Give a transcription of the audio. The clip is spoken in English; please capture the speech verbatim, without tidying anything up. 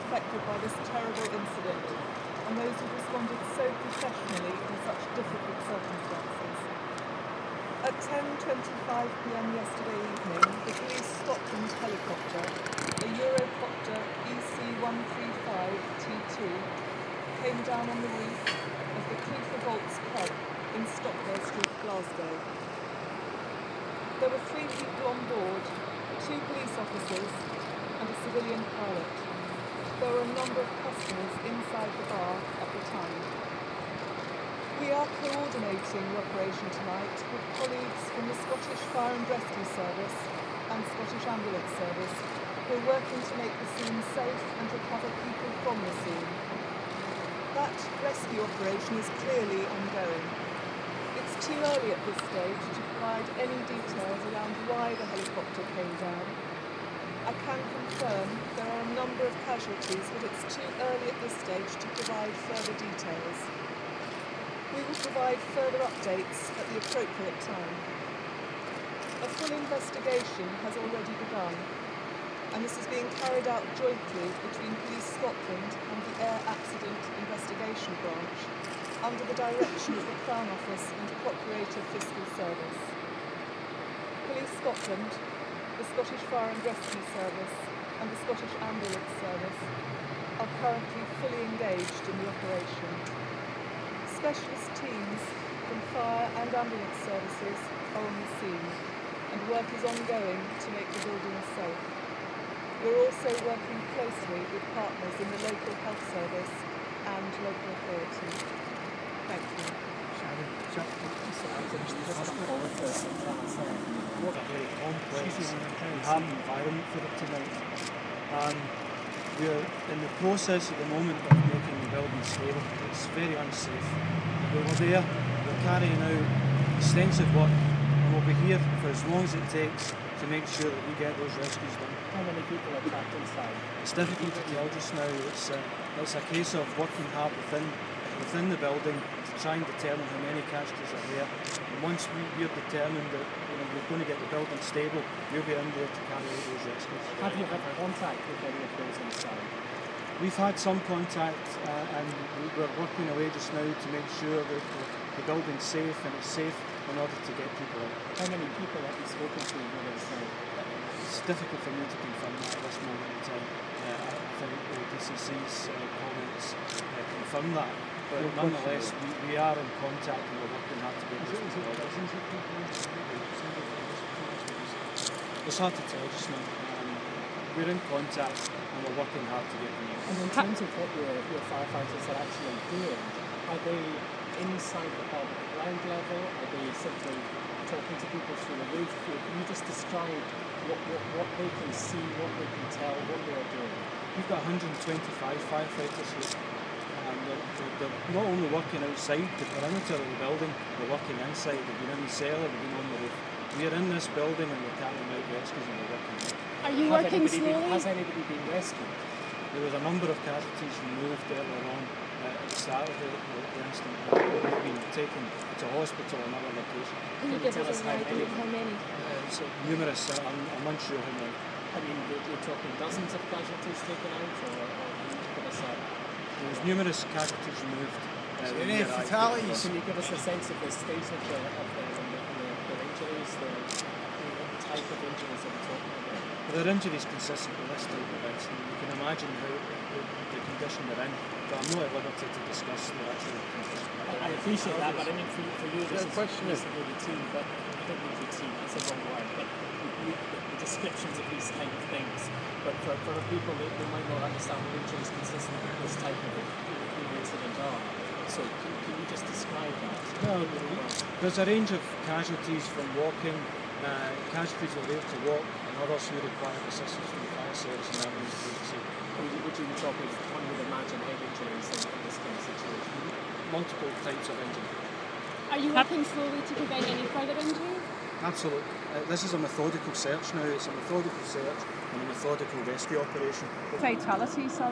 affected by this terrible incident and those who responded so professionally in such difficult circumstances. At ten twenty-five p m yesterday evening, the Police Scotland helicopter, a Eurocopter E C one three five T two, came down on the roof of the Cliff of Alts pub in Stockwell Street, Glasgow. There were three people on board, two police officers and a civilian pilot. There were a number of customers inside the bar at the time. We are coordinating the operation tonight with colleagues from the Scottish Fire and Rescue Service and Scottish Ambulance Service who are working to make the scene safe and recover people from the scene. That rescue operation is clearly ongoing. It's too early at this stage to provide any details around why the helicopter came down. I can confirm there are a number of casualties, but it's too early at this stage to provide further details. We will provide further updates at the appropriate time. A full investigation has already begun, and this is being carried out jointly between Police Scotland and the Air Accident Investigation Branch, under the direction of the Crown Office and Procurator Fiscal Service. Police Scotland, the Scottish Fire and Rescue Service and the Scottish Ambulance Service are currently fully engaged in the operation. Specialist teams from fire and ambulance services are on the scene, and work is ongoing to make the building safe. We're also working closely with partners in the local health service and local authorities. Thank you. What a very complex and hard environment for it tonight. And we're in the process at the moment of making the building stable. It's very unsafe. We were there, we're carrying out extensive work, and we'll be here for as long as it takes to make sure that we get those rescues done. How many people are trapped inside? It's difficult to tell just now. It's, uh, it's a case of working hard within within the building to try and determine how many casualties are there. And once we, we're determined that you know, we're going to get the building stable, we'll be in there to carry out those rescues. Have you had contact with any of those inside? We've had some contact uh, and we're working away just now to make sure that the, the building's safe and it's safe in order to get people out. How many people have you spoken to when inside? It's difficult for me to confirm that at this moment in time. Uh, I think the D C C's uh, comments uh, confirm that. But nonetheless, we, we are in contact and we're working hard to get this people out. It's hard to tell just now. Um, we're in contact and we're working hard to get them out. And in terms of what your, your firefighters are actually doing, are they inside the pub at the ground level? Are they simply talking to people through the roof? Can you just describe what, what, what they can see, what they can tell, what they are doing? We've got one hundred twenty-five firefighters here. And they're, they're, they're not only working outside the perimeter of the building, they're working inside. They've been in the cellar, they've been on the roof. We are in this building and we're carrying out rescues and we're working out. Are you Have working anybody slowly? Been, has anybody been rescued? There was a number of casualties removed earlier on uh, at the start of the, the, the incident. They've been taken to hospital and other locations. Can you give us an idea of how many? Uh, it's numerous, uh, I'm, I'm unsure how many. I mean, we're talking dozens of casualties taken out, or, or can you give us a... There was numerous casualties removed. Uh, Any fatalities? Can you give us a sense of the state of the, of the, of the, the, the injuries, the, the type of injuries that we're talking about? Their injuries consistent with this type of incident. You can imagine how the, the condition they're in, but I'm not at liberty to discuss their actual condition. I, I appreciate that, but I mean, for, for you, this The is question is- basically routine, but I don't mean routine, that's a wrong word, but you, the, the descriptions of these kind of things. But for, for people, they, they might not understand what injuries consistent with this type of incident are. So can, can you just describe that? Well, there's a range of casualties from walking, uh, casualties who are able to walk, and others who require assistance from the fire service and ambulance agency. Would you, would you be talking, one would imagine, head injuries in, in this kind of situation? Multiple types of injury. Are you working slowly to prevent any further injury? Absolutely. Uh, this is a methodical search now. It's a methodical search and a methodical rescue operation. Fatality, sorry.